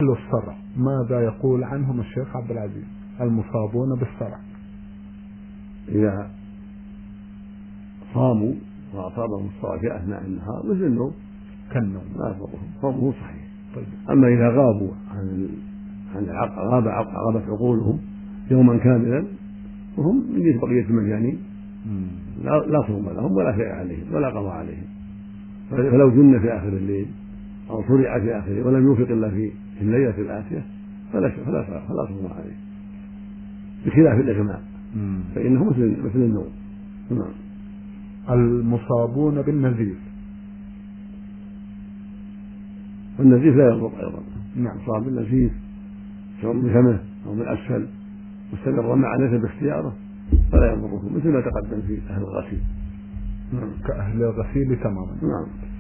الصرع ماذا يقول عنهم الشيخ عبد العزيز؟ المصابون بالصرع إذا صاموا وأصابهم الصرع في أثناء النهار مثل النوم كالنوم لا يضرهم، صومه صحيح. طيب. أما إذا غابوا غابت عقولهم يوما كاملا وهم من جنس بقية المجانين لا صوم لهم ولا شيء عليهم ولا قضاء عليهم. فلو جن في آخر الليل أو صرع في آخره ولم يوفق إلا في الليلة الآتية فلا صوم عليه، بخلاف الإغماء فإنه مثل النوم. نعم. المصابون بالنزيف، والنزيف لا يضر أيضا. نعم. صاب بالنزيف سواء من فمه أو من أسفل واستمر مع نفسه باختياره فلا يضره، مثل ما تقدم في أهل الغسيل. كأهل الغسيل تماما. نعم.